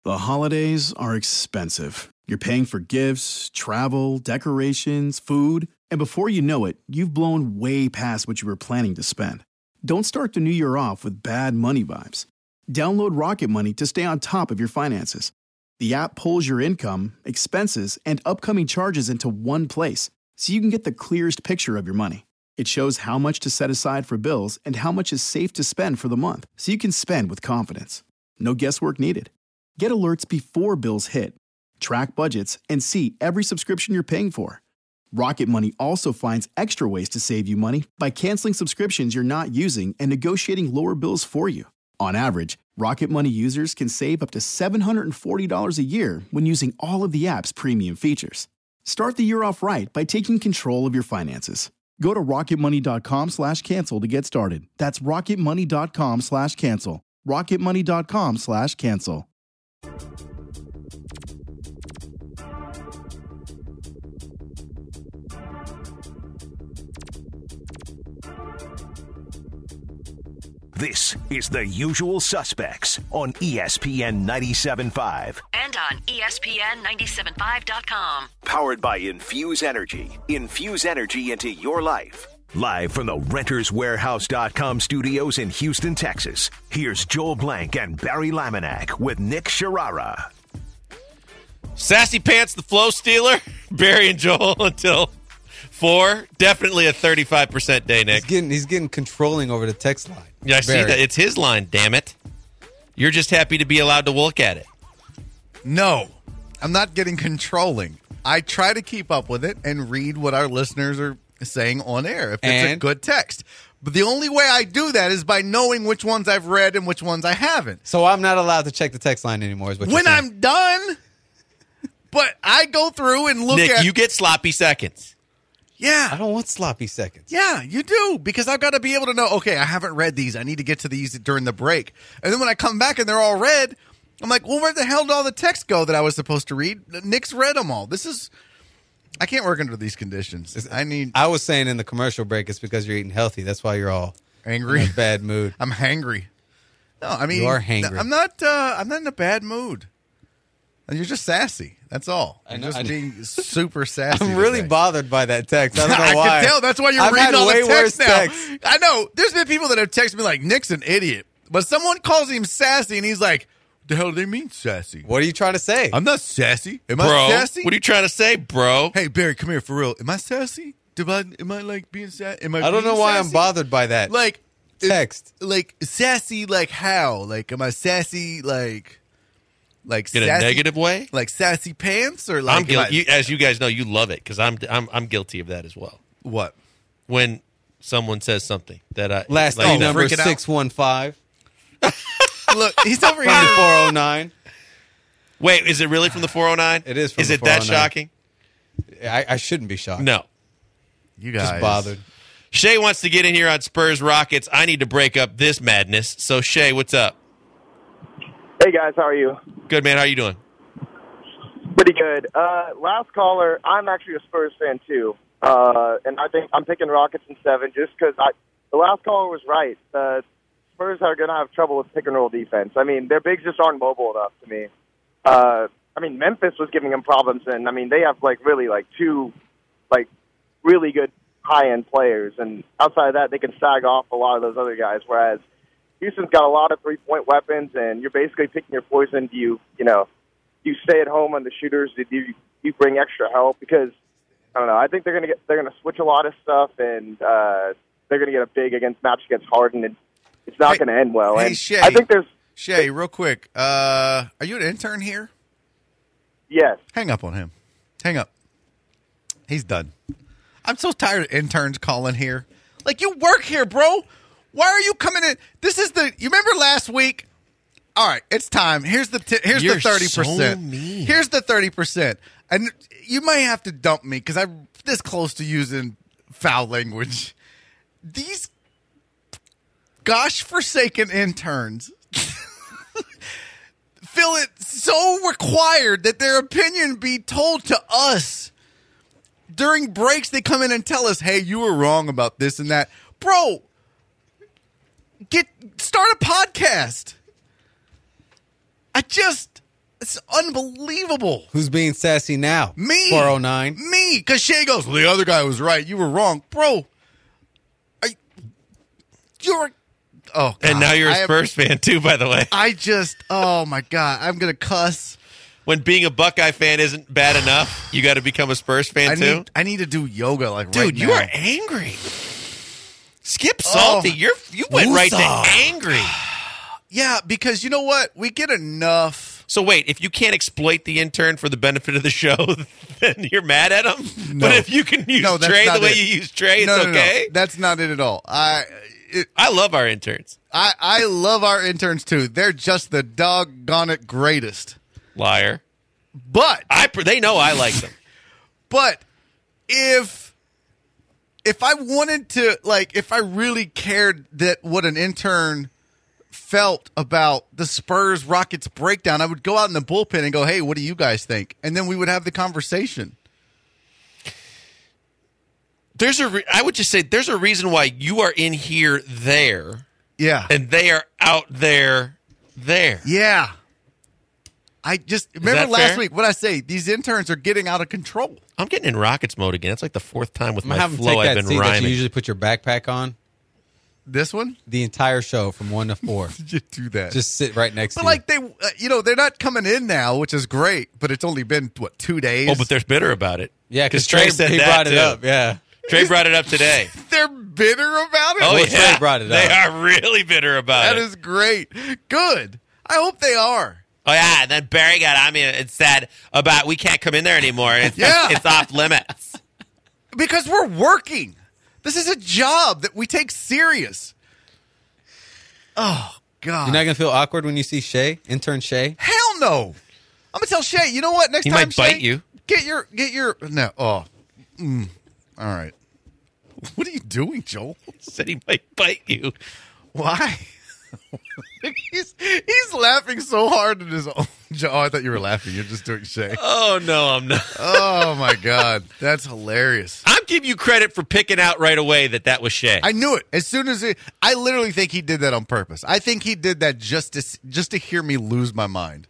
The holidays are expensive. You're paying for gifts, travel, decorations, food, and before you know it, you've blown way past what you were planning to spend. Don't start the new year off with bad money vibes. Download Rocket Money to stay on top of your finances. The app pulls your income, expenses, and upcoming charges into one place, so you can get the clearest picture of your money. It shows how much to set aside for bills and how much is safe to spend for the month, so you can spend with confidence. No guesswork needed. Get alerts before bills hit, track budgets, and see every subscription you're paying for. Rocket Money also finds extra ways to save you money by canceling subscriptions you're not using and negotiating lower bills for you. On average, Rocket Money users can save up to $740 a year when using all of the app's premium features. Start the year off right by taking control of your finances. Go to rocketmoney.com/cancel to get started. That's rocketmoney.com/cancel. rocketmoney.com/cancel. This is The Usual Suspects on ESPN 97.5. And on ESPN975.com. Powered by Infuse Energy. Infuse energy into your life. Live from the RentersWarehouse.com studios in Houston, Texas. Here's Joel Blank and Barry Laminack with Nick Sharara. Sassy Pants, the Flow Stealer. Barry and Joel until 4. Definitely a 35% day, Nick. He's getting controlling over the text line. Yeah, I see that. It's his line, damn it. You're just happy to be allowed to look at it. No, I'm not getting controlling. I try to keep up with it and read what our listeners are saying on air if it's a good text. But the only way I do that is by knowing which ones I've read and which ones I haven't. So I'm not allowed to check the text line anymore, is what when you're saying. I'm done, but I go through and look Nick, at... you get sloppy seconds. Yeah. I don't want sloppy seconds. Yeah, you do, because I've got to be able to know, okay, I haven't read these. I need to get to these during the break. And then when I come back and they're all read, I'm like, well, where the hell did all the text go that I was supposed to read? Nick's read them all. I can't work under these conditions. I was saying in the commercial break, it's because you're eating healthy. That's why you're all angry, in a bad mood. I'm hangry. No, I mean, you are hangry. I'm not in a bad mood. And you're just sassy. That's all. You're just being super sassy. I'm really bothered by that text. I don't know why. I can tell. That's why you're reading all the text now. I know. There's been people that have texted me like, Nick's an idiot. But someone calls him sassy, and he's like, the hell do they mean sassy? What are you trying to say? I'm not sassy. Am bro, I sassy? What are you trying to say, bro? Hey, Barry, come here for real. Am I sassy? Am I like being sassy? I don't know why I'm bothered by that. Like text. Like sassy, like how? Like, am I sassy, like in sassy, a negative way? Like sassy pants, or like I'm guilty. As you guys know, you love it because I'm guilty of that as well. What? When someone says something that I last number 615. Look, he's over here from the 409. Wait, is it really from the 409? It is from Is the it that 409. shocking? I shouldn't be shocked. No. You guys. Just bothered. Shay wants to get in here on Spurs Rockets. I need to break up this madness. So, Shay, what's up? Hey, guys. How are you? Good, man. How are you doing? Pretty good. Last caller, I'm actually a Spurs fan, too. And I think I'm picking Rockets in 7 just because the last caller was right. Spurs are going to have trouble with pick-and-roll defense. I mean, their bigs just aren't mobile enough to me. I mean, Memphis was giving them problems, and, I mean, they have, two, really good high-end players. And outside of that, they can sag off a lot of those other guys, whereas Houston's got a lot of three-point weapons, and you're basically picking your poison. Do you stay at home on the shooters? Do you bring extra help? Because, I don't know, I think they're going to switch a lot of stuff, and they're going to get a big match against Harden, and it's not going to end well. Hey, and Shay. I think Shay, real quick. Are you an intern here? Yes. Hang up on him. Hang up. He's done. I'm so tired of interns calling here. Like, you work here, bro. Why are you coming in? You remember last week? All right, it's time. Here's the 30%. So mean. Here's the 30%. And you might have to dump me because I'm this close to using foul language. These gosh-forsaken interns feel it so required that their opinion be told to us. During breaks, they come in and tell us, hey, you were wrong about this and that. Bro, start a podcast. It's unbelievable. Who's being sassy now? Me. 409. Me. Because Shea goes, well, the other guy was right. You were wrong. Bro, you're... Oh, God. And now you're a Spurs fan, too, by the way. Oh, my God. I'm going to cuss. When being a Buckeye fan isn't bad enough, you got to become a Spurs fan, too? I need to do yoga, like, Dude, right now. you are angry. Skip Salty. You went right to angry. Yeah, because you know what? We get enough. So wait, if you can't exploit the intern for the benefit of the show, then you're mad at him? No. But if you can use Trey the way you use Trey, it's okay? No. That's not it at all. I love our interns. I love our interns, too. They're just the doggone it greatest. Liar. But they know I like them. But if I wanted to, like, if I really cared that what an intern felt about the Spurs Rockets breakdown, I would go out in the bullpen and go, hey, what do you guys think? And then we would have the conversation. I would just say there's a reason why you are in here there. Yeah. And they are out there. Yeah. I just remember last fair? week what I say. These interns are getting out of control. I'm getting in Rockets mode again. It's like the fourth time with I'm my having to flow take I've that been seat that rhyming. you usually put your backpack on. This one? The entire show from 1 to 4. Did you do that? Just sit right next to But like they, they're not coming in now, which is great. But it's only been 2 days. Oh, but they're bitter about it. Yeah, because Trey said he that brought too. it up. Yeah. Trey brought it up today. They're bitter about it. Oh, Well, yeah. Trey brought it They up. are really bitter about That it. is great. Good. I hope they are. Oh, yeah. And then Barry got on me and said about we can't come in there anymore. It's off limits. Because we're working. This is a job that we take serious. Oh, God. You're not going to feel awkward when you see Shea, intern Shea? Hell no. I'm going to tell Shea, you know what? Next He time, might bite Shea, you. Get your, no. Oh. All right. What are you doing, Joel? Said he might bite you. Why? he's laughing so hard at his own joke. Oh, I thought you were laughing. You're just doing Shea. Oh, no, I'm not. Oh, my God. That's hilarious. I'm giving you credit for picking out right away that was Shea. I knew it. As soon as I literally think he did that on purpose. I think he did that just to hear me lose my mind.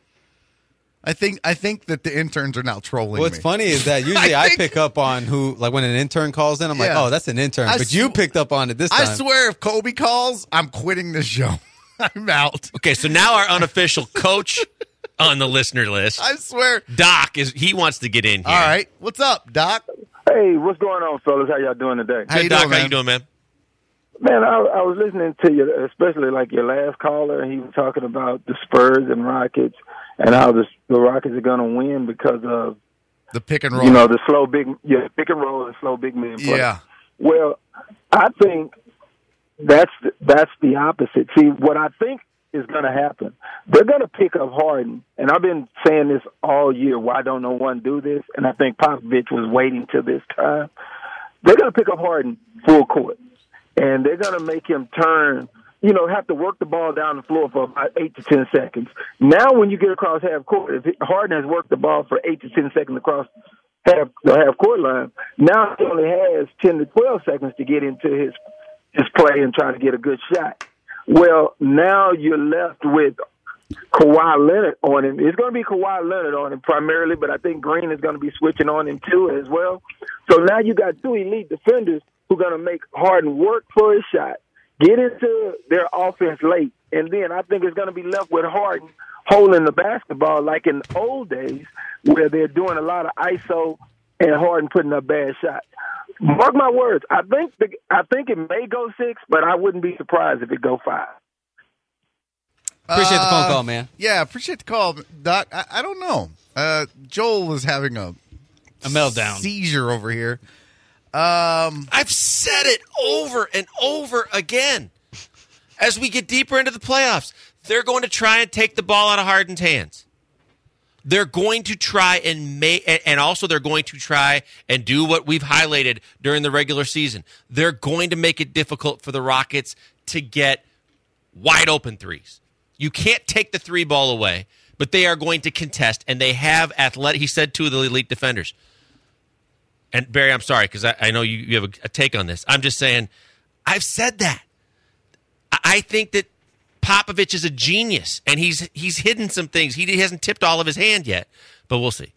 I think that the interns are now trolling What's me. funny is that usually I think- pick up on who, like when an intern calls in, I'm like, Yeah. oh, that's an intern. I But you picked up on it this time. I swear if Kobe calls, I'm quitting this show. I'm out. Okay, so now our unofficial coach on the listener list, I swear. Doc, he wants to get in here. All right. What's up, Doc? Hey, what's going on, fellas? How y'all doing today? How you Doc, doing, how man? you doing, man? Man, I was listening to you, especially like your last caller. He was talking about the Spurs and Rockets and how the Rockets are going to win because of The pick and roll. the slow pick and roll and slow big men play. Yeah. Well, I think that's the opposite. See, what I think is going to happen, they're going to pick up Harden, and I've been saying this all year. Why don't no one do this? And I think Popovich was waiting till this time. They're going to pick up Harden full court, and they're going to make him turn. Have to work the ball down the floor for about 8 to 10 seconds. Now, when you get across half court, if Harden has worked the ball for 8 to 10 seconds across the half court line, now he only has 10 to 12 seconds to get into his play and try to get a good shot. Well, now you're left with Kawhi Leonard on him. It's going to be Kawhi Leonard on him primarily, but I think Green is going to be switching on him too as well. So now you got two elite defenders who are going to make Harden work for his shot, get into their offense late, and then I think it's going to be left with Harden holding the basketball like in the old days where they're doing a lot of ISO and Harden putting up bad shots. Mark my words, I think it may go 6, but I wouldn't be surprised if it go 5. Appreciate the phone call, man. Yeah, appreciate the call, Doc. I don't know. Joel was having a meltdown. seizure over here. I've said it over and over again. As we get deeper into the playoffs, they're going to try and take the ball out of Harden's hands. They're going to try and also they're going to try and do what we've highlighted during the regular season. They're going to make it difficult for the Rockets to get wide open threes. You can't take the three ball away, but they are going to contest, and they have athletic. He said two of the elite defenders. And Barry, I'm sorry because I know you have a take on this. I'm just saying, I've said that. I think that Popovich is a genius, and he's hidden some things. He hasn't tipped all of his hand yet, but we'll see.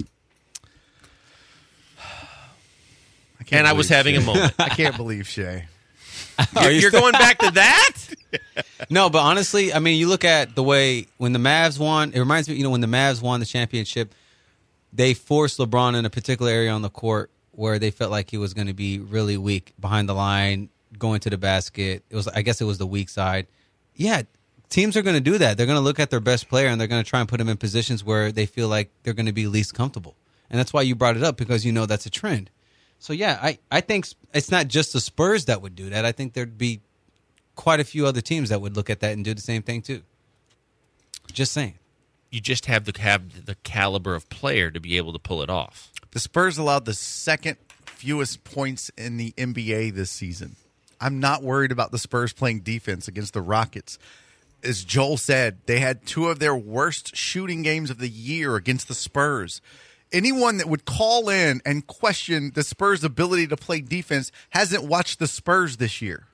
I was having a moment. I can't believe Shea. You're going back to that? No, but honestly, I mean, you look at the way when the Mavs won, it reminds me, when the Mavs won the championship, they forced LeBron in a particular area on the court where they felt like he was going to be really weak behind the line, going to the basket. I guess it was the weak side. Yeah, teams are going to do that. They're going to look at their best player and they're going to try and put him in positions where they feel like they're going to be least comfortable. And that's why you brought it up, because that's a trend. So, yeah, I think it's not just the Spurs that would do that. I think there'd be quite a few other teams that would look at that and do the same thing, too. Just saying. You just have the caliber of player to be able to pull it off. The Spurs allowed the second fewest points in the NBA this season. I'm not worried about the Spurs playing defense against the Rockets. As Joel said, they had two of their worst shooting games of the year against the Spurs. Anyone that would call in and question the Spurs' ability to play defense hasn't watched the Spurs this year.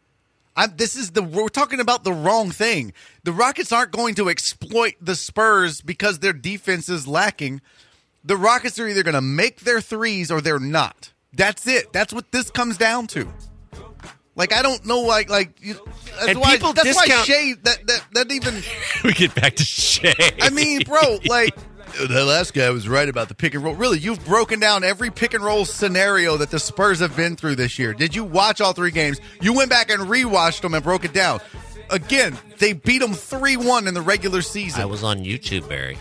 We're talking about the wrong thing. The Rockets aren't going to exploit the Spurs because their defense is lacking. The Rockets are either going to make their threes or they're not. That's it. That's what this comes down to. Like, I don't know, that's why Shea, that even... We get back to Shea. I mean, bro, like... The last guy was right about the pick and roll. Really, you've broken down every pick and roll scenario that the Spurs have been through this year. Did you watch all three games? You went back and rewatched them and broke it down. Again, they beat them 3-1 in the regular season. I was on YouTube, Barry.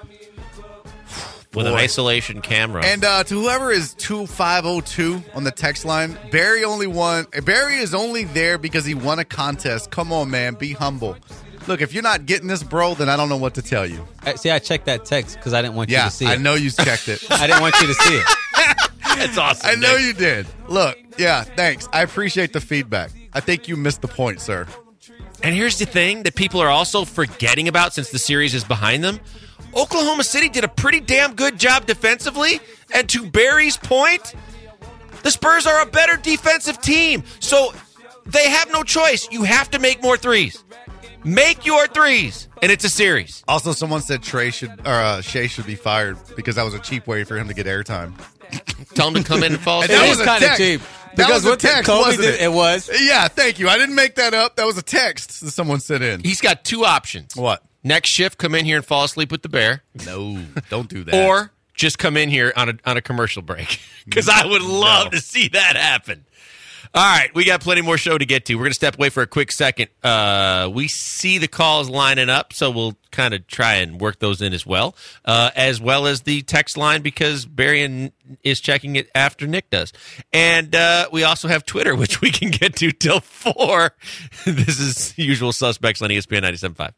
With an isolation camera. And to whoever is 2502 on the text line, Barry is only there because he won a contest. Come on, man. Be humble. Look, if you're not getting this, bro, then I don't know what to tell you. See, I checked that text because I didn't want you to see it. I know you checked it. I didn't want you to see it. That's awesome. I know you did. Look, yeah, thanks. I appreciate the feedback. I think you missed the point, sir. And here's the thing that people are also forgetting about since the series is behind them. Oklahoma City did a pretty damn good job defensively. And to Barry's point, the Spurs are a better defensive team. So they have no choice. You have to make more threes. Make your threes, and it's a series. Also, someone said Shea should be fired because that was a cheap way for him to get airtime. Tell him to come in and fall asleep. That was kind of cheap. Because what text, Kobe did, it was. Yeah, thank you. I didn't make that up. That was a text that someone sent in. He's got two options. What? Next shift, come in here and fall asleep with the bear. No, don't do that. Or just come in here on a commercial break. Because I would love to see that happen. All right, we got plenty more show to get to. We're going to step away for a quick second. We see the calls lining up, so we'll kind of try and work those in as well as the text line, because Barry is checking it after Nick does. And we also have Twitter, which we can get to till 4. This is Usual Suspects on ESPN 97.5.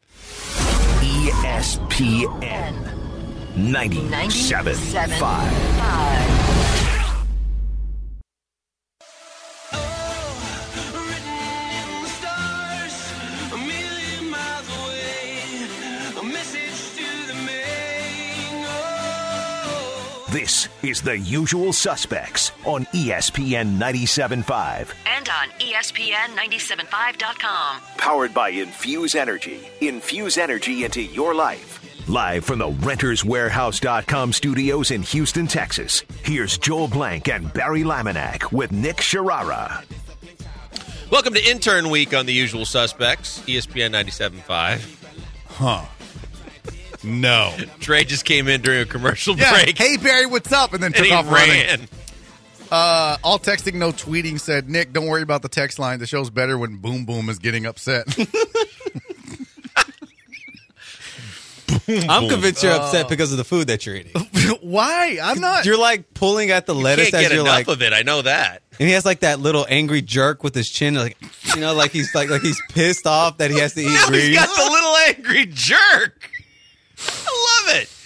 ESPN 97.5. This is The Usual Suspects on ESPN 97.5. And on ESPN975.com. Powered by Infuse Energy. Infuse energy into your life. Live from the RentersWarehouse.com studios in Houston, Texas. Here's Joel Blank and Barry Laminack with Nick Sharara. Welcome to Intern Week on The Usual Suspects, ESPN 97.5. Huh. No. Trey just came in during a commercial break. Hey, Barry, what's up? And then took off ran. running. All texting, no tweeting said, Nick, don't worry about the text line. The show's better when Boom Boom is getting upset. I'm convinced you're upset because of the food that you're eating. Why? I'm not. You're like pulling at the lettuce Can't as get you're enough like of it. I know that. And he has like that little angry jerk with his chin, like he's he's pissed off that he has to eat Now grease. he's got the little angry jerk. I love it.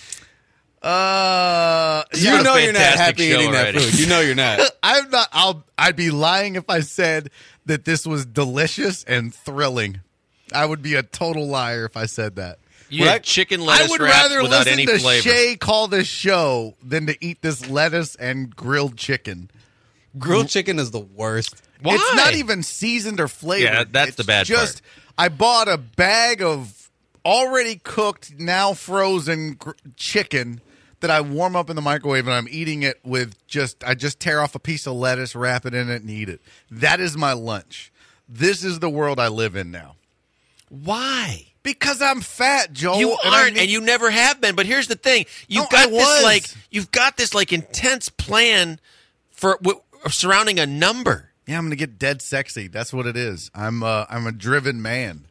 You know you're not fantastic happy show eating already. that food. You know you're not. I'm not. I'd be lying if I said that this was delicious and thrilling. I would be a total liar if I said that. You had chicken lettuce I would wraps rather without listen any to flavor. Shea call this show than to eat this lettuce and grilled chicken. Grilled chicken is the worst. Why? It's not even seasoned or flavored. Yeah, that's the bad part. I bought a bag of already cooked, now frozen chicken that I warm up in the microwave, and I'm eating it with I just tear off a piece of lettuce, wrap it in it, and eat it. That is my lunch. This is the world I live in now. Why? Because I'm fat, Joel. You aren't, and you never have been. But here's the thing: you've got this intense plan for surrounding a number. Yeah, I'm gonna get dead sexy. That's what it is. I'm a driven man.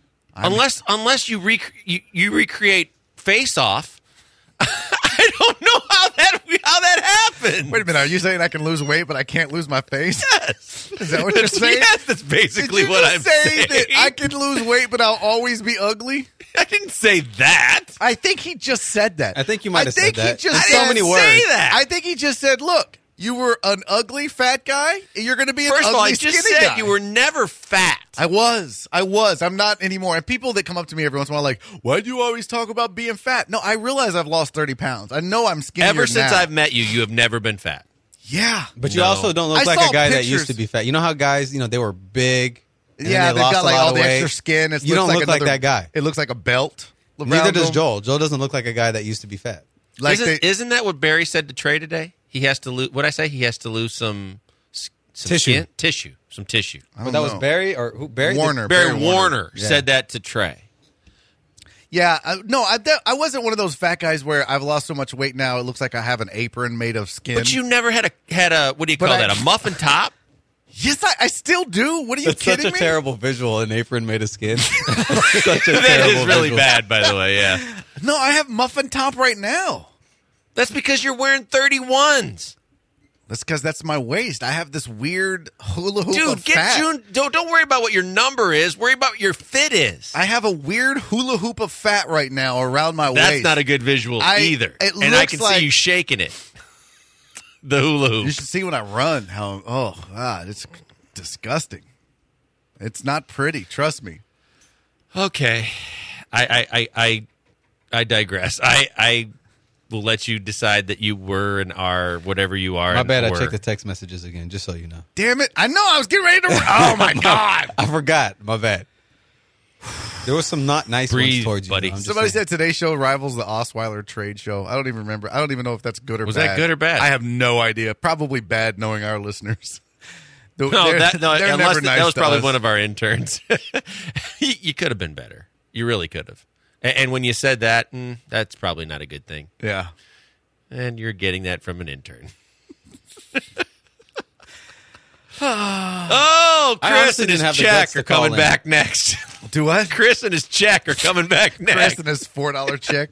Unless you recreate Face Off, I don't know how that happened. Wait a minute, are you saying I can lose weight but I can't lose my face? Yes. Is that what you're saying? Yes, that's basically what I'm saying. That I can lose weight but I'll always be ugly? I didn't say that. I think he just said that. I think you might have said that. I think he just so many words. Say that. I think he just said, look, you were an ugly fat guy, you're going to be an First ugly of all, I just skinny said guy. you were never fat. I was. I'm not anymore. And people that come up to me every once in a while like, why do you always talk about being fat? No, I realize I've lost 30 pounds. I know I'm skinnier Ever since now. I've met you, you have never been fat. Yeah. But you also don't look I like saw a guy that pictures. used to be fat. You know how guys, they were big. And Yeah, then they've lost got a like lot all of the weight. extra skin. You don't look like that guy. It looks like a belt. Neither does them. Joel. Joel doesn't look like a guy that used to be fat. Like Isn't that what Barry said to Trey today? He has to lose. What I say? He has to lose some Tissue. Some tissue. But that was Barry or who? Barry Warner. Barry Warner Yeah. said that to Trey. Yeah, I wasn't one of those fat guys where I've lost so much weight now it looks like I have an apron made of skin. But you never had a what do you call that? A muffin top? Yes, I still do. What are you That's kidding such a me? terrible visual. An apron made of skin. Such a That terrible is really visual. bad, by the way. Yeah, No, I have muffin top right now. that's because you're wearing 31s. That's because that's my waist. I have this weird hula hoop Dude, of fat. don't worry about what your number is. Worry about what your fit is. I have a weird hula hoop of fat right now around my That's waist. not a good visual either. It And I looks can like- see you shaking it. The hula hoop. You should see when I run. God, it's disgusting. It's not pretty. Trust me. Okay, I digress. I will let you decide that you were and are whatever you are. My and bad. I were. checked the text messages again, just so you know. Damn it! I know. I was getting ready to. Oh my god! I forgot. My bad. There was some not nice Breathe, ones towards you. buddy. though. I'm just Somebody saying. said today's show rivals the Osweiler trade show. I don't even remember. I don't even know if that's good or Was bad. that good or bad? I have no idea. Probably bad, knowing our listeners. No, They're unless never that nice was to probably us. one of our interns. You could have been better. You really could have. And when you said that, that's probably not a good thing. Yeah. And you're getting that from an intern. Oh, I Chris honestly and his didn't have the check guts to are coming call in. back next. Do what? Chris and his check are coming back next. Chris and his $4 check.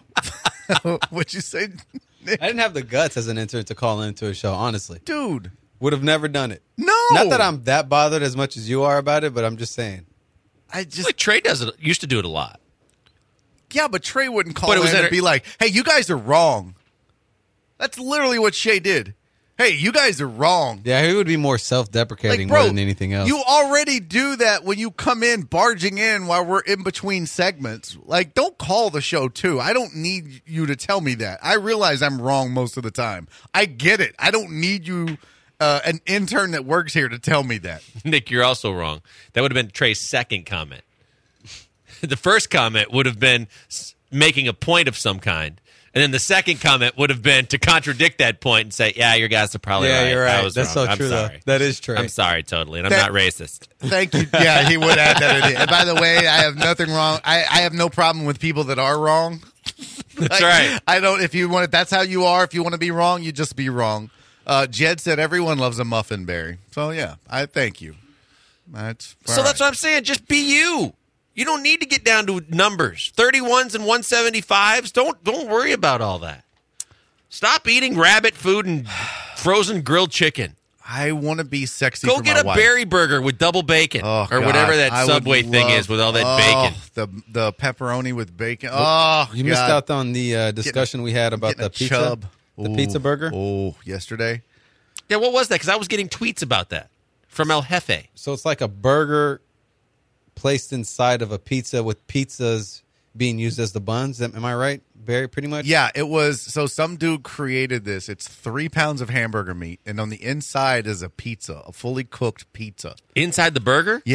What'd you say, Nick? I didn't have the guts as an intern to call into a show. Honestly, Dude. would have never done it. No. Not that I'm that bothered as much as you are about it, but I'm just saying. I It's just like Trey used to do it a lot. Yeah, but Trey wouldn't call But it was in and at a- be like, "Hey, you guys are wrong." That's literally what Shay did. Hey, you guys are wrong. Yeah, he would be more self-deprecating more than anything else. You already do that when you come in barging in while we're in between segments. Like, don't call the show too. I don't need you to tell me that. I realize I'm wrong most of the time. I get it. I don't need you, an intern that works here, to tell me that. Nick, you're also wrong. That would have been Trey's second comment. The first comment would have been making a point of some kind. And then the second comment would have been to contradict that point and say, yeah, your guys are probably right. you're I right. was That's wrong. so I'm true, sorry. though. That is true. I'm sorry, totally. And I'm That- not racist. Thank you. Yeah, he would add that in. And by the way, I have nothing wrong. I have no problem with people that are wrong. That's right. I don't. If you want it, that's how you are. If you want to be wrong, you just be wrong. Jed said everyone loves a muffin berry. So yeah, I thank you. That's So that's what I'm saying. Just be you. You don't need to get down to numbers. 31s and 175s. Don't worry about all that. Stop eating rabbit food and frozen grilled chicken. I want to be sexy. Go for get my a wife. berry burger with double bacon Oh, or God. whatever I that would Subway thing love- is with all that bacon. The pepperoni with bacon. Oh, you missed God. out on the discussion we had about Getting the a pizza. chub. The Ooh. pizza burger. Oh, yesterday. Yeah, what was that? Because I was getting tweets about that from El Jefe. So it's like a burger placed inside of a pizza with pizzas being used as the buns. Am I right, Barry? Pretty much? Yeah, it was. So some dude created this. It's 3 pounds of hamburger meat, and on the inside is a pizza, a fully cooked pizza. Inside the burger? Yeah.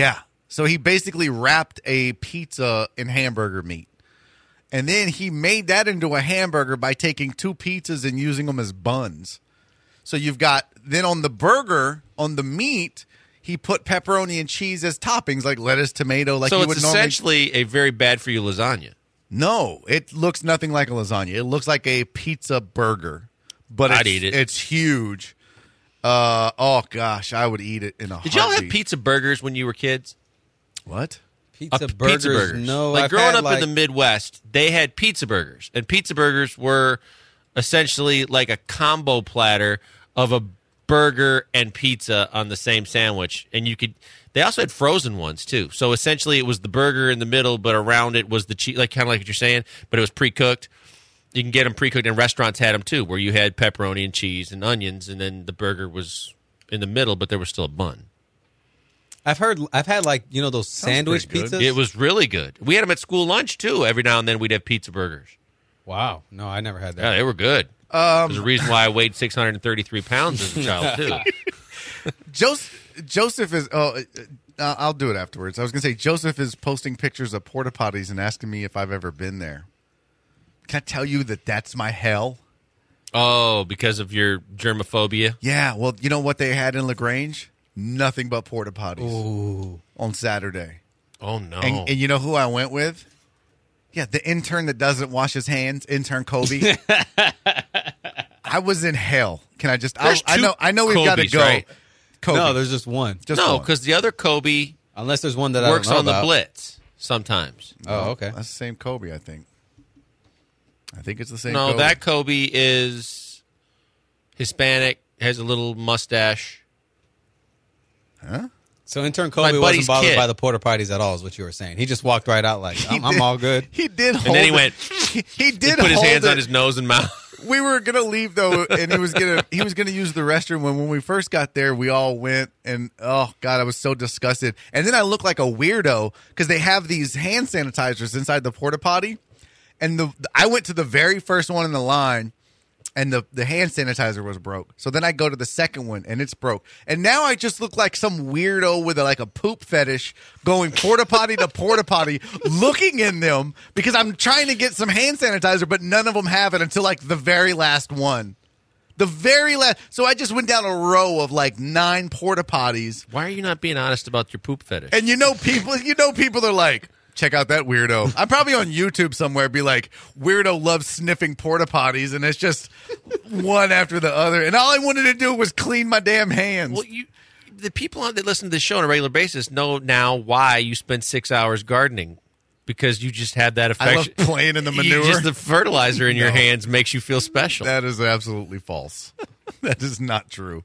So he basically wrapped a pizza in hamburger meat. And then he made that into a hamburger by taking 2 pizzas and using them as buns. So you've got, then on the burger, on the meat, he put pepperoni and cheese as toppings, like lettuce, tomato, like so you would it's normally. essentially a very bad for you lasagna. No, it looks nothing like a lasagna. It looks like a pizza burger. But I'd eat it. It's huge. Oh, gosh, I would eat it in a heartbeat. Did y'all have pizza burgers when you were kids? What? Pizza burgers? No. Like I've growing had, up in the Midwest, they had pizza burgers. And pizza burgers were essentially like a combo platter of a burger and pizza on the same sandwich. And they also had frozen ones too. So essentially it was the burger in the middle, but around it was the cheese, like kind of like what you're saying, but it was pre-cooked. You can get them pre-cooked, and restaurants had them too, where you had pepperoni and cheese and onions, and then the burger was in the middle, but there was still a bun. I've had like, those sandwich pretty good. pizzas. It was really good. We had them at school lunch too. Every now and then we'd have pizza burgers. Wow. No, I never had that. Yeah, they were good. There's a reason why I weighed 633 pounds as a child too. Joseph is. I'll do it afterwards. I was going to say Joseph is posting pictures of porta potties and asking me if I've ever been there. Can I tell you that that's my hell? Oh, because of your germophobia? Yeah. Well, you know what they had in LaGrange? Nothing but porta potties on Saturday. Oh no! And you know who I went with? Yeah, the intern that doesn't wash his hands, intern Kobe. I was in hell. Can I just? I know we've got to Kobe's, go. right? Kobe. No, there's just one. Just one. because the other Kobe Unless there's one that works I don't on know the about. blitz sometimes. Oh, okay. That's the same Kobe, I think. I think it's the same. No, Kobe. that Kobe is Hispanic, has a little mustache. Huh? So intern My Kobe wasn't buddy's bothered kid. by the porta potties at all, is what you were saying. He just walked right out like, I'm all good. He did. Hold And then he it. went. He did. Put his hold hands it. on his nose and mouth. We were gonna leave though, and he was gonna use the restroom. When we first got there, we all went, and oh god, I was so disgusted. And then I looked like a weirdo because they have these hand sanitizers inside the porta potty, and I went to the very first one in the line, and the hand sanitizer was broke. So then I go to the second one, and it's broke. And now I just look like some weirdo with a poop fetish going porta potty to porta potty, looking in them because I'm trying to get some hand sanitizer, but none of them have it until like the very last one. The very last. So I just went down a row of like 9 porta potties. Why are you not being honest about your poop fetish? And people are like, check out that weirdo. I'm probably on YouTube somewhere, be like, weirdo loves sniffing porta potties, and it's just one after the other. And all I wanted to do was clean my damn hands. Well, the people that listen to this show on a regular basis know now why you spend 6 hours gardening. Because you just had that I affection. love playing in the manure. Just the fertilizer in your No. hands makes you feel special. That is absolutely false. That is not true.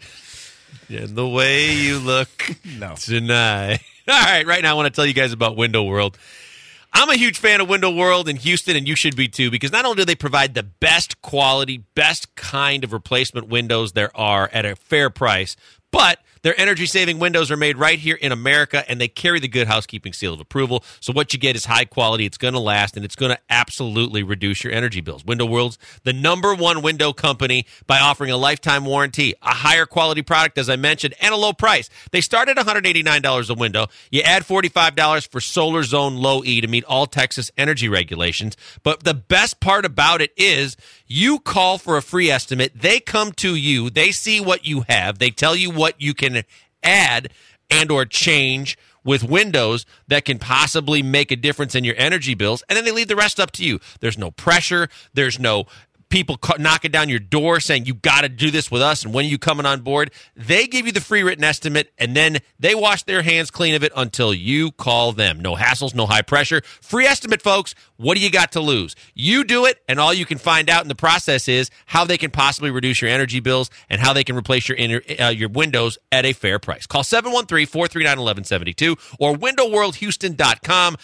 And the way you look No. tonight. All right now I want to tell you guys about Window World. I'm a huge fan of Window World in Houston, and you should be too, because not only do they provide the best quality, best kind of replacement windows there are at a fair price, but their energy-saving windows are made right here in America, and they carry the Good Housekeeping seal of approval. So what you get is high quality, it's going to last, and it's going to absolutely reduce your energy bills. Window World's the #1 window company by offering a lifetime warranty, a higher quality product, as I mentioned, and a low price. They start at $189 a window. You add $45 for Solar Zone Low E to meet all Texas energy regulations. But the best part about it is you call for a free estimate. They come to you. They see what you have. They tell you what you can add and or change with windows that can possibly make a difference in your energy bills, and then they leave the rest up to you. There's no pressure. There's no people knocking down your door saying you got to do this with us and when are you coming on board. They give you the free written estimate, and then they wash their hands clean of it until you call them. No hassles, no high pressure. Free estimate, folks. What do you got to lose? You do it, and all you can find out in the process is how they can possibly reduce your energy bills and how they can replace your windows at a fair price. Call 713-439-1172 or windowworldhouston.com,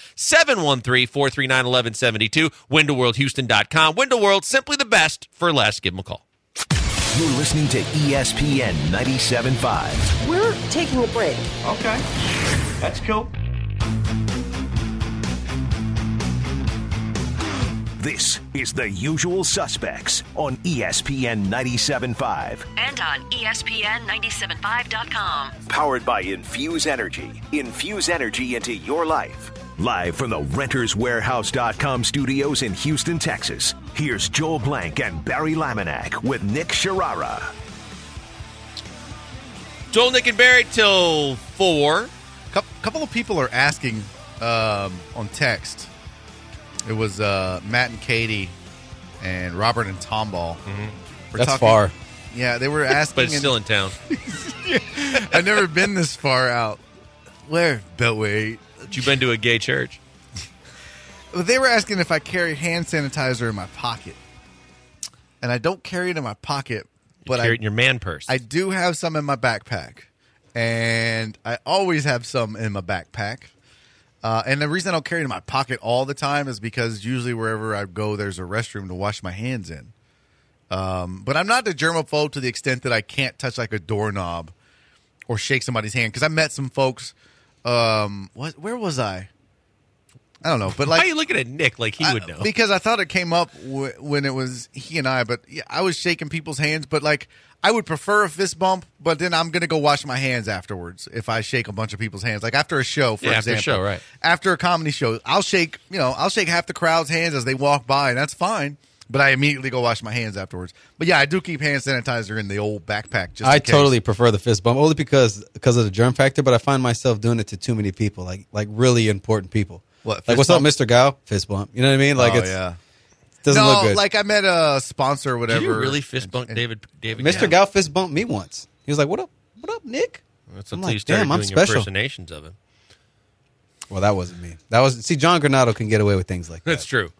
713-439-1172, windowworldhouston.com. Window World, simply the best for less. Give them a call. You're listening to ESPN 97.5. We're taking a break. Okay, that's cool. This is The Usual Suspects on ESPN 97.5. And on ESPN975.com. Powered by Infuse Energy. Infuse energy into your life. Live from the RentersWarehouse.com studios in Houston, Texas. Here's Joel Blank and Barry Laminack with Nick Sharara. Joel, Nick, and Barry till 4. Couple of people are asking on text. It was Matt and Katie and Robert and Tomball. Mm-hmm. That's far. Yeah, they were asking. But it's still in town. I've never been this far out. Where? Beltway. You've been to a gay church. They were asking if I carry hand sanitizer in my pocket. And I don't carry it in my pocket. But carry it in your man purse. I do have some in my backpack. And I always have some in my backpack. And the reason I don't carry it in my pocket all the time is because usually wherever I go, there's a restroom to wash my hands in. But I'm not the germaphobe to the extent that I can't touch like a doorknob or shake somebody's hand. Because I met some folks. Where was I? I don't know. But like, why are you looking at Nick like he would know? Because I thought it came up when it was he and I. But yeah, I was shaking people's hands. But like, I would prefer a fist bump, but then I'm going to go wash my hands afterwards if I shake a bunch of people's hands. Like after a show, for example. After a show, right. After a comedy show, I'll shake half the crowd's hands as they walk by, and that's fine. But I immediately go wash my hands afterwards. But yeah, I do keep hand sanitizer in the old backpack just in case. Totally prefer the fist bump, only because of the germ factor, but I find myself doing it to too many people, like really important people. What, like, what's bump? up, Mr. Gao? Fist bump. You know what I mean? Like, yeah. Doesn't look good. Like I met a sponsor or whatever. Did you really fist bump David Mr. Gao fist bumped me once. He was like, "What up, Nick?" That's until you started doing impersonations of him. Well, that wasn't me. See, John Granado can get away with things like that. That's true.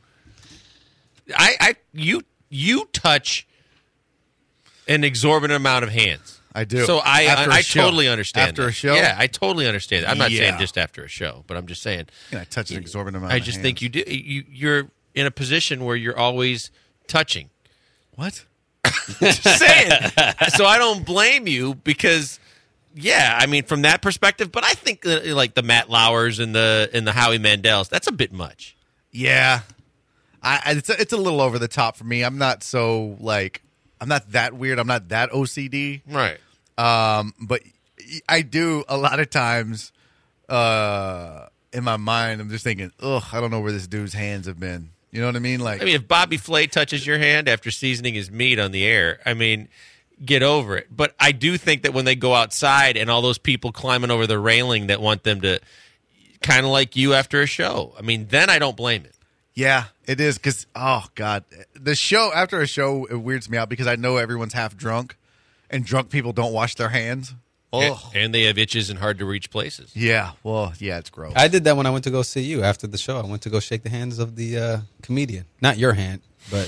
You touch an exorbitant amount of hands. I do. So I totally understand. After a show? Yeah, I totally understand. I'm not saying just after a show, but I'm just saying. I touch an exorbitant amount I of just hands. think you do. You're in a position where you're always touching. What? Just saying. So I don't blame you because, yeah, I mean, from that perspective, but I think like the Matt Lauers and the Howie Mandels, that's a bit much. Yeah. It's a little over the top for me. I'm not so I'm not that weird. I'm not that OCD. Right. But I do a lot of times in my mind, I'm just thinking, ugh, I don't know where this dude's hands have been. You know what I mean? Like, if Bobby Flay touches your hand after seasoning his meat on the air, I mean, get over it. But I do think that when they go outside and all those people climbing over the railing that want them to kind of like you after a show, I mean, then I don't blame it. Yeah, it is because, oh, God. The show, after a show, it weirds me out because I know everyone's half drunk and drunk people don't wash their hands. Oh. And they have itches in hard-to-reach places. Yeah, well, yeah, it's gross. I did that when I went to go see you after the show. I went to go shake the hands of the comedian. Not your hand, but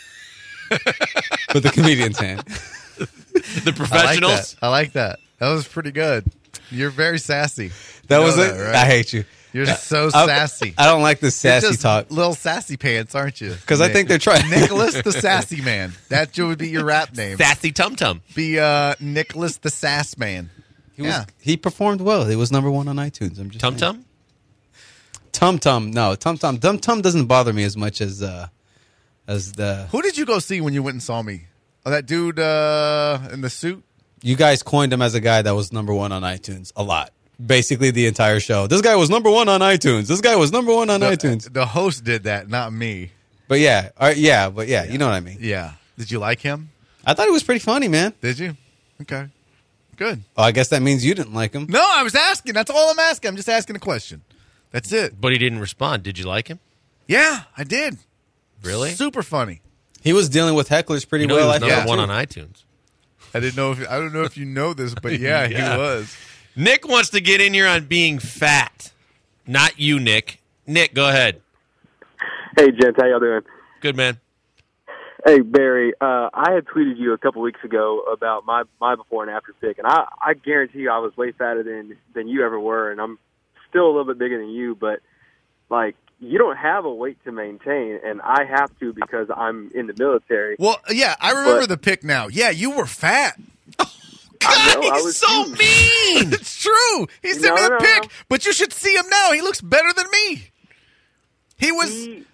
the comedian's hand. The professionals? I like that. That was pretty good. You're very sassy. That was it? Right? I hate you. You're so sassy. I don't like this sassy You're just talk. Little sassy pants, aren't you? Because I think they're trying. Nicholas the Sassy Man. That would be your rap name. Sassy Tum Tum. Be Nicholas the Sass Man. He performed well. He was number 1 on iTunes. I'm just Tum Tum? Tum Tum. No, Tum Tum. Tum Tum doesn't bother me as much as the. Who did you go see when you went and saw me? Oh, that dude in the suit? You guys coined him as a guy that was number 1 on iTunes a lot. Basically, the entire show. This guy was number 1 on iTunes. This guy was number 1 on iTunes. The host did that, not me. But you know what I mean. Yeah. Did you like him? I thought he was pretty funny, man. Did you? Okay. Good. Oh, I guess that means you didn't like him. No, I was asking. That's all I'm asking. I'm just asking a question. That's it. But he didn't respond. Did you like him? Yeah, I did. Really? Super funny. He was dealing with hecklers pretty well. He was number 1 on iTunes. I don't know if you know this, but yeah, he was. Nick wants to get in here on being fat. Not you, Nick. Nick, go ahead. Hey, gents, how y'all doing? Good, man. Hey, Barry, I had tweeted you a couple weeks ago about my before and after pic, and I guarantee you I was way fatter than you ever were, and I'm still a little bit bigger than you, but, like, you don't have a weight to maintain, and I have to because I'm in the military. Well, yeah, I remember the pic now. Yeah, you were fat. God, he's so mean. It's true. He sent me the pic, but you should see him now. He looks better than me. He was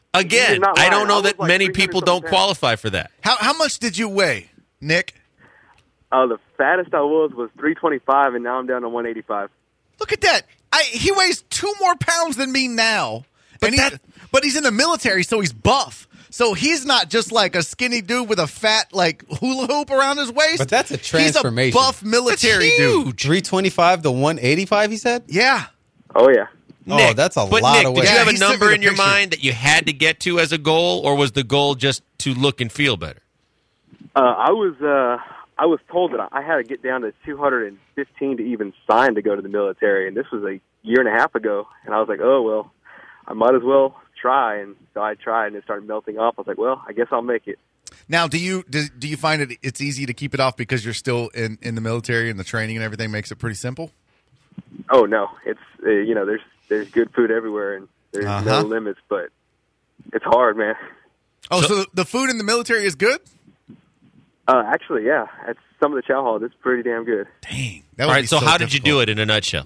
Again, not I lying. don't know I was that like many 300 people don't something. qualify for that. How much did you weigh, Nick? The fattest I was 325, and now I'm down to 185. Look at that. He weighs 2 more pounds than me now. But But he's in the military, so he's buff. So he's not just like a skinny dude with a fat like hula hoop around his waist. But that's a transformation. He's a buff military That's dude. huge. 325 to 185, he said? Yeah. Oh, yeah. Oh, that's a but lot Nick, of did weight. you Yeah, have a he sent number me the in your picture. mind that you had to get to as a goal, or was the goal just to look and feel better? I was told that I had to get down to 215 to even sign to go to the military, and this was a year and a half ago. And I was like, oh, well, I might as well try. And so I tried, and it started melting off. I was like, well, I guess I'll make it. Now, do you find it's easy to keep it off because you're still in the military and the training and everything makes it pretty simple? Oh, no. It's, there's good food everywhere, and there's no limits, but it's hard, man. Oh, so the food in the military is good? Actually, yeah. At some of the chow halls, it's pretty damn good. Dang. All right, so how did you do it in a nutshell?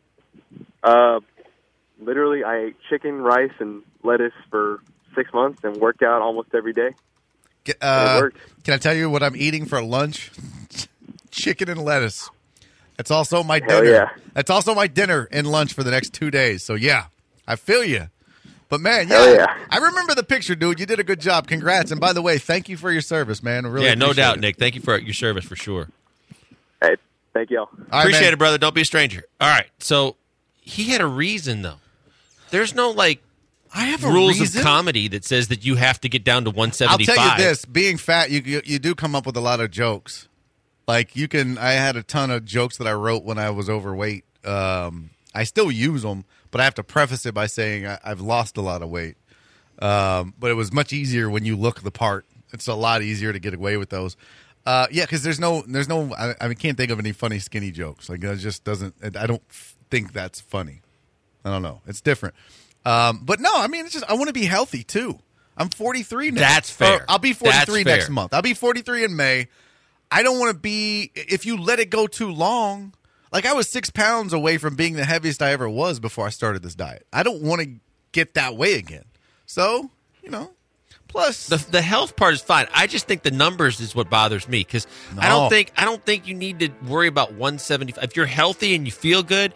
Literally, I ate chicken, rice, and lettuce for 6 months and worked out almost every day. It worked. Can I tell you what I'm eating for lunch? Chicken and lettuce. That's also my Hell dinner. yeah. That's also my dinner and lunch for the next 2 days. So, yeah, I feel you. But, man, Hell yeah. I remember the picture, dude. You did a good job. Congrats. And, by the way, thank you for your service, man. Really Yeah, no appreciate doubt, it. Nick. Thank you for your service for sure. Hey, thank y'all. All right, Appreciate man. it, brother. Don't be a stranger. All right, so he had a reason, though. There's no, like, I have a rules reason. of comedy that says that you have to get down to I'll 175. tell you this: being fat, you do come up with a lot of jokes. Like you can, I had a ton of jokes that I wrote when I was overweight. I still use them, but I have to preface it by saying I've lost a lot of weight. But it was much easier when you look the part. It's a lot easier to get away with those. Yeah, because there's no. I can't think of any funny skinny jokes. Like it just doesn't. I don't think that's funny. I don't know. It's different. But no, I mean, it's just I want to be healthy too. I'm 43 now. That's fair. Or I'll be 43 That's next fair. month. I'll be 43 in May. I don't want to be. If you let it go too long, like I was 6 pounds away from being the heaviest I ever was before I started this diet. I don't want to get that way again. So plus The health part is fine. I just think the numbers is what bothers me because I No. don't think you need to worry about 175. If you're healthy and you feel good,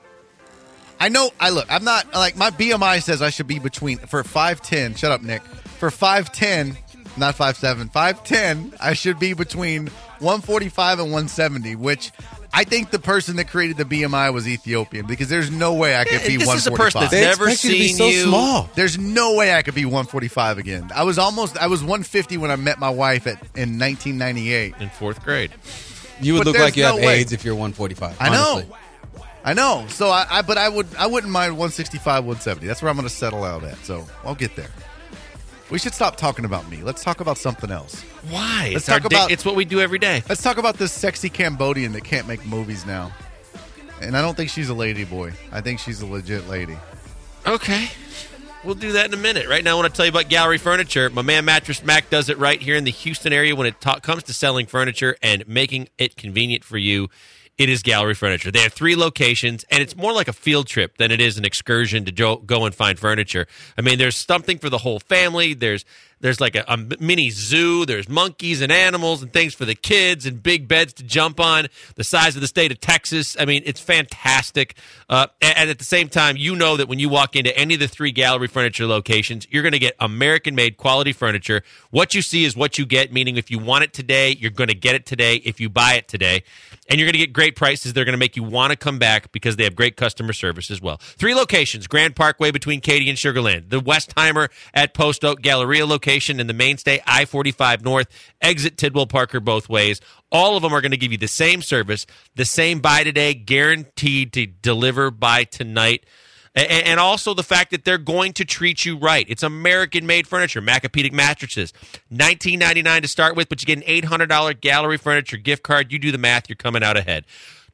I know. I'm not like my BMI says I should be between for 5'10". Shut up, Nick. For 5'10", not 5'7", 5'10", I should be between 145 and 170. Which I think the person that created the BMI was Ethiopian because there's no way I could be this is a 145. person that's They never expect you to be seen so you. small. There's no way I could be 145 again. I was 150 when I met my wife in 1998. in fourth grade. You would But look there's like you no have way. AIDS if you're 145. I know. honestly. I know. So I wouldn't mind 165, 170. That's where I'm going to settle out at. So I'll get there. We should stop talking about me. Let's talk about something else. Why? Let's It's our talk about- it's what we do every day. Let's talk about this sexy Cambodian that can't make movies now. And I don't think she's a lady boy. I think she's a legit lady. Okay. We'll do that in a minute. Right now, I want to tell you about Gallery Furniture. My man Mattress Mac does it right here in the Houston area when it comes to selling furniture and making it convenient for you. It is Gallery Furniture. They have 3 locations, and it's more like a field trip than it is an excursion to go and find furniture. I mean, there's something for the whole family. There's like a mini zoo. There's monkeys and animals and things for the kids and big beds to jump on, the size of the state of Texas. I mean, it's fantastic. And at the same time, you know that when you walk into any of the 3 Gallery Furniture locations, you're going to get American-made quality furniture. What you see is what you get, meaning if you want it today, you're going to get it today if you buy it today. And you're going to get great prices. They're going to make you want to come back because they have great customer service as well. 3 locations, Grand Parkway between Katy and Sugar Land, the Westheimer at Post Oak Galleria location, and the Mainstay I-45 North, exit Tidwell Parker both ways. All of them are going to give you the same service, the same buy today, guaranteed to deliver by tonight. And also the fact that they're going to treat you right. It's American-made furniture, Macapedic mattresses, $19.99 to start with, but you get an $800 Gallery Furniture gift card. You do the math, you're coming out ahead.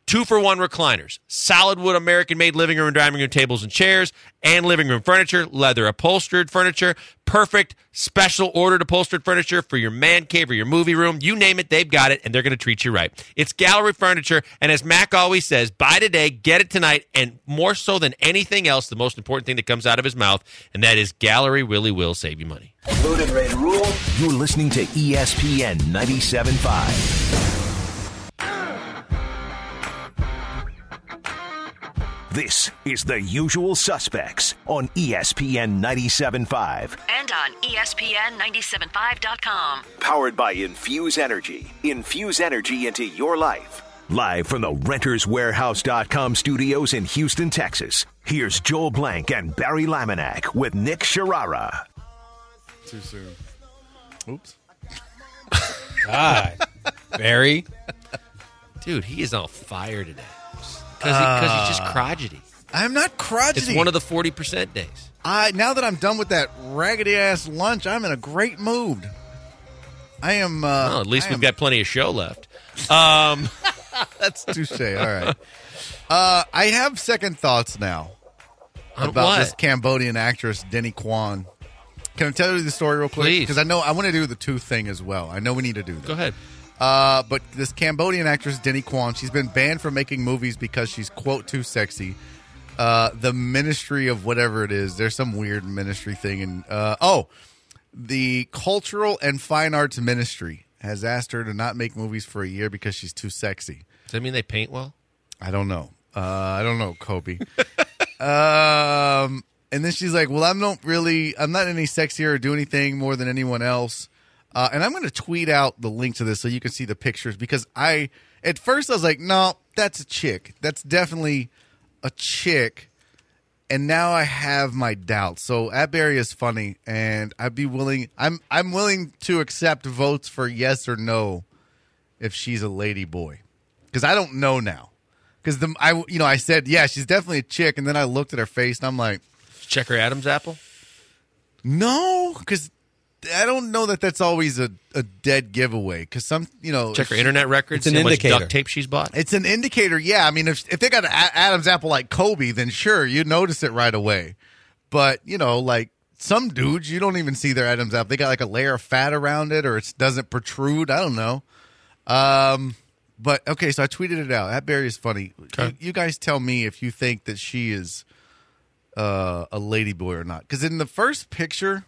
2-for-1 recliners, solid wood American-made living room and dining room tables and chairs, and living room furniture, leather upholstered furniture, perfect special ordered upholstered furniture for your man cave or your movie room. You name it, they've got it, and they're going to treat you right. It's Gallery Furniture, and as Mac always says, buy today, get it tonight, and more so than anything else, the most important thing that comes out of his mouth, and that is Gallery really will save you money. Loaded, ready to rule. You're listening to ESPN 97.5. This is The Usual Suspects on ESPN 97.5. And on ESPN975.com. Powered by Infuse Energy. Infuse energy into your life. Live from the RentersWarehouse.com studios in Houston, Texas. Here's Joel Blank and Barry Laminack with Nick Sharara. Too soon. Oops. God. Barry. Dude, he is on fire today. Because he's just crotchety. I'm not crotchety. It's one of the 40% days. Now that I'm done with that raggedy-ass lunch, I'm in a great mood. I am... well, at least we've got plenty of show left. That's touche. All right. I have second thoughts now about this Cambodian actress, Denny Kwan. Can I tell you the story real quick? Please. Because I know I want to do the tooth thing as well. I know we need to do that. Go ahead. But this Cambodian actress, Denny Kwan, she's been banned from making movies because she's, quote, too sexy. The ministry of whatever it is, there's some weird ministry thing. And the Cultural and Fine Arts Ministry has asked her to not make movies for a year because she's too sexy. Does that mean they paint well? I don't know. Kobe. And then she's like, well, I'm not any sexier or do anything more than anyone else. And I'm going to tweet out the link to this so you can see the pictures because at first I was like, no, that's a chick. That's definitely a chick. And now I have my doubts. So Atberry is funny, and I'm willing to accept votes for yes or no if she's a lady boy. Because I don't know now. Because I said, yeah, she's definitely a chick, and then I looked at her face and I'm like, check her Adam's apple? No, because I don't know that that's always a dead giveaway because check her internet records. It's an indicator. Much duct tape she's bought. It's an indicator. Yeah, I mean, if they got an Adam's apple like Kobe, then sure, you notice it right away. But like some dudes, you don't even see their Adam's apple. They got like a layer of fat around it, or it doesn't protrude. I don't know. But okay, so I tweeted it out. That Barry is funny. Okay. You guys tell me if you think that she is a ladyboy or not. Because in the first picture,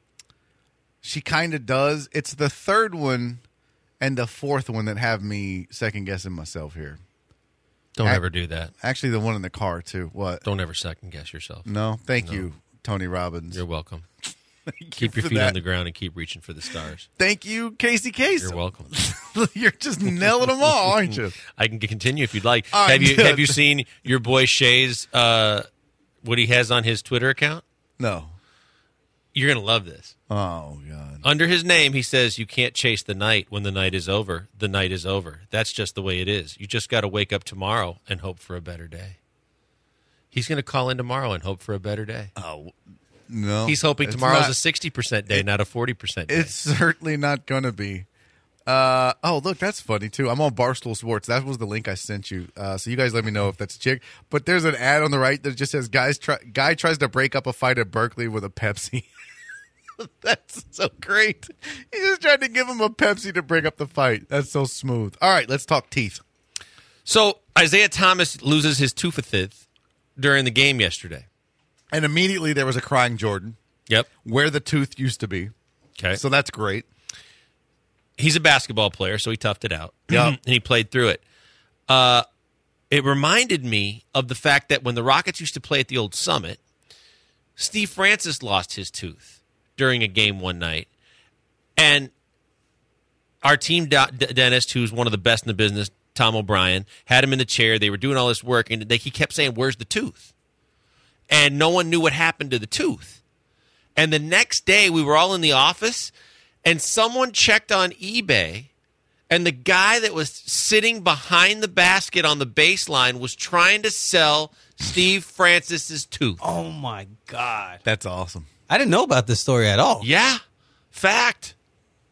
she kind of does. It's the third one and the fourth one that have me second guessing myself here. Don't ever do that. Actually, the one in the car too. What? Don't ever second guess yourself. No, thank you, Tony Robbins. You're welcome. Keep your feet on the ground and keep reaching for the stars. Thank you, Casey Kasem. You're welcome. You're just nailing them all, aren't you? I can continue if you'd like. Have you seen your boy Shay's what he has on his Twitter account? No. You're gonna love this. Oh God. Under his name, he says, "You can't chase the night. When the night is over, the night is over. That's just the way it is. You just got to wake up tomorrow and hope for a better day." He's going to call in tomorrow and hope for a better day. Oh, no. He's hoping tomorrow's a 60% day, not a 40% day. It's certainly not going to be. Look, that's funny, too. I'm on Barstool Sports. That was the link I sent you. So you guys let me know if that's a chick. But there's an ad on the right that just says, guy tries to break up a fight at Berkeley with a Pepsi. That's so great. He just tried to give him a Pepsi to break up the fight. That's so smooth. All right, let's talk teeth. So Isaiah Thomas loses his tooth during the game yesterday. And immediately there was a crying Jordan. Yep. Where the tooth used to be. Okay. So that's great. He's a basketball player, so he toughed it out. Yeah. And he played through it. It reminded me of the fact that when the Rockets used to play at the old Summit, Steve Francis lost his tooth during a game one night. And our team dentist, who's one of the best in the business, Tom O'Brien, had him in the chair. They were doing all this work, and he kept saying, "Where's the tooth?" And no one knew what happened to the tooth. And the next day, we were all in the office, and someone checked on eBay, and the guy that was sitting behind the basket on the baseline was trying to sell Steve Francis's tooth. Oh, my God. That's awesome. I didn't know about this story at all. Yeah. Fact.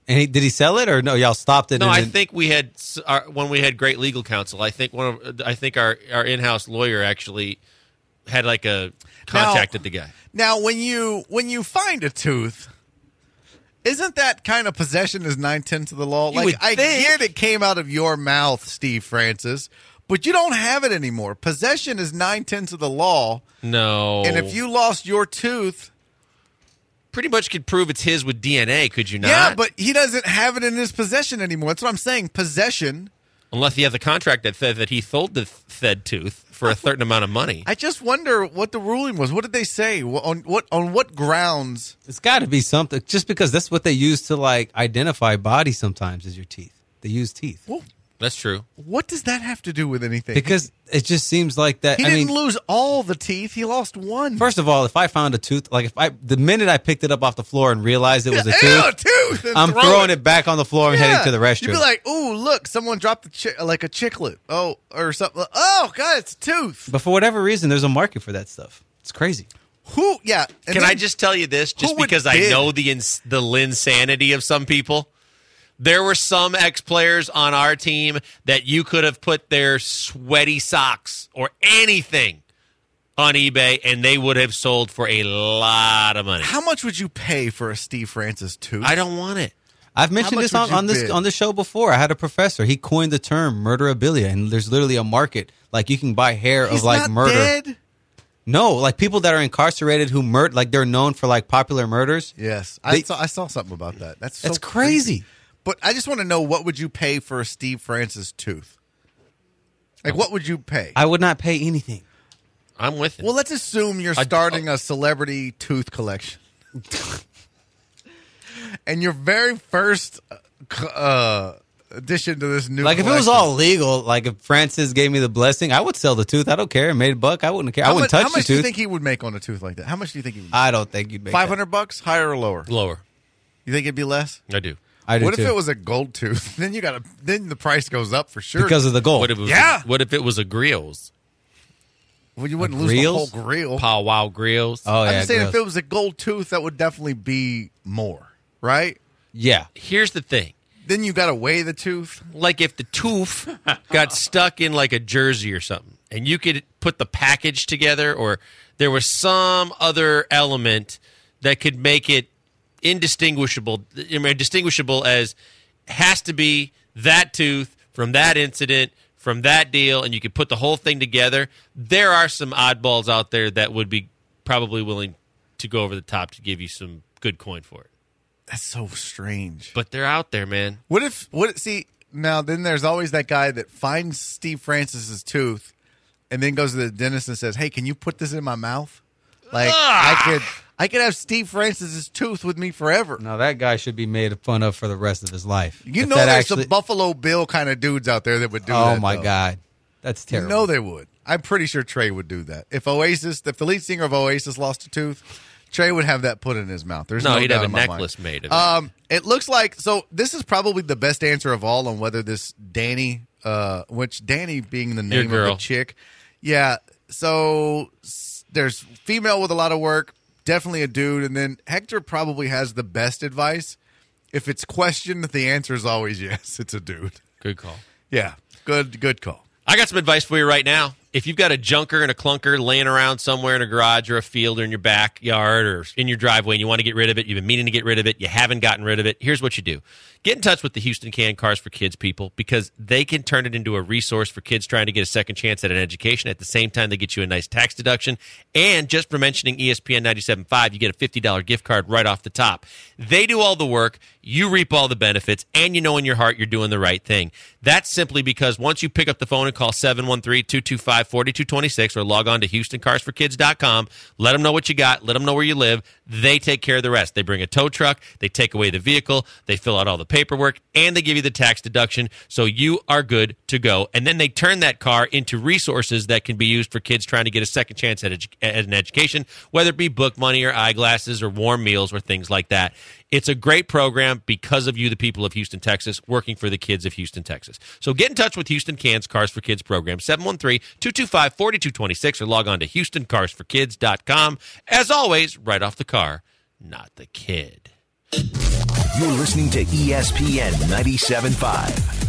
And did he sell it or no? Y'all stopped it. No, and I then- think we had when we had great legal counsel. I think our in-house lawyer actually had like a contacted the guy. Now, when you find a tooth, isn't that kind of possession is 9/10 of the law? You would I think. get it came out of your mouth, Steve Francis, but you don't have it anymore. Possession is 9/10 of the law, No, and if you lost your tooth, pretty much could prove it's his with DNA, could you not? yeah, but he doesn't have it in his possession anymore. That's what I'm saying. Possession. Unless he has a contract that said that he sold the said tooth for a certain amount of money. I just wonder what the ruling was. What did they say? On what grounds? It's got to be something. Just because that's what they use to like identify bodies. Sometimes is your teeth. They use teeth Well, That's true. what does that have to do with anything? because it just seems like that. he I didn't mean, lose all the teeth. He lost one. first of all, if I found a tooth, like the minute I picked it up off the floor and realized it was a Ew, tooth, tooth, and I'm throw throwing it back on the floor and heading to the restroom. You'd be like, "Ooh, look! Someone dropped like a chiclet. Oh, or something. Oh, God, it's a tooth." but for whatever reason, there's a market for that stuff. It's crazy. Who? Yeah. and Can then- I just tell you this? Just Who would because I bid? know the insanity of some people. There were some ex-players on our team that you could have put their sweaty socks or anything on eBay, and they would have sold for a lot of money. How much would you pay for a Steve Francis tooth? I don't want it. I've mentioned much this would you on this bid? on the show before. I had a professor. He coined the term murderabilia, and there's literally a market. Like you can buy hair He's of like not murder. dead. No, like people that are incarcerated who murder, like they're known for like popular murders. Yes, They- I saw something about that. That's so That's crazy. But I just want to know, what would you pay for a Steve Francis tooth? Like, what would you pay? I would not pay anything. I'm with it. Well, let's assume you're starting a celebrity tooth collection. And your very first addition to this new Like if it was collection- all legal, like if Francis gave me the blessing, I would sell the tooth. I don't care. Made a buck. I wouldn't care. I How wouldn't much, touch how the much do you tooth. think he would make on a tooth like that? How much do you think he would make? I don't think you'd make that. $500, higher or lower? Lower. You think it'd be less? I do. I do What too. if it was a gold tooth? Then then the price goes up for sure. because of the gold? What if it was? Yeah. What if it was a grills? well, you wouldn't lose the whole grills? grill. Pow wow grills. Oh I'm yeah, just saying, gross. if it was a gold tooth, that would definitely be more, right? yeah. Here's the thing. Then you got to weigh the tooth. Like if the tooth got stuck in like a jersey or something, and you could put the package together, or there was some other element that could make it indistinguishable. I mean, distinguishable as has to be that tooth from that incident, from that deal, and you could put the whole thing together. There are some oddballs out there that would be probably willing to go over the top to give you some good coin for it. That's so strange. But they're out there, man. See, now then there's always that guy that finds Steve Francis's tooth and then goes to the dentist and says, "Hey, can you put this in my mouth? Like I could have Steve Francis's tooth with me forever." No, that guy should be made fun of for the rest of his life. You If know that there's actually- some Buffalo Bill kind of dudes out there that would do Oh that. my though. God, that's You terrible. know they would. I'm pretty sure Trey would do that. If the lead singer of Oasis lost a tooth, Trey would have that put in his mouth. There's no he'd doubt have a in my necklace mind. made of it. It looks like, so this is probably the best answer of all on whether this Danny, which Danny being the Your name of girl. the chick. Yeah. So there's female with a lot of work, definitely a dude. And then Hector probably has the best advice. If it's questioned, the answer is always yes, it's a dude. Good call. Yeah. Good call. I got some advice for you right now. If you've got a junker and a clunker laying around somewhere in a garage or a field or in your backyard or in your driveway and you want to get rid of it, you've been meaning to get rid of it, you haven't gotten rid of it, here's what you do. Get in touch with the Houston Can Cars for Kids people because they can turn it into a resource for kids trying to get a second chance at an education. At the same time, they get you a nice tax deduction. And just for mentioning ESPN 97.5, you get a $50 gift card right off the top. They do all the work, you reap all the benefits, and you know in your heart you're doing the right thing. That's simply because once you pick up the phone and call 713-225-4226 or log on to HoustonCarsForKids.com, let them know what you got, let them know where you live. They take care of the rest. They bring a tow truck, they take away the vehicle, they fill out all the paperwork, and they give you the tax deduction, so you are good to go. And then they turn that car into resources that can be used for kids trying to get a second chance at an education, whether it be book money or eyeglasses or warm meals or things like that. It's a great program because of you, the people of Houston, Texas, working for the kids of Houston, Texas. So get in touch with Houston Can's Cars for Kids program, 713-225-4226, or log on to HoustonCarsForKids.com. As always, right off the car, not the kid. You're listening to ESPN 97.5.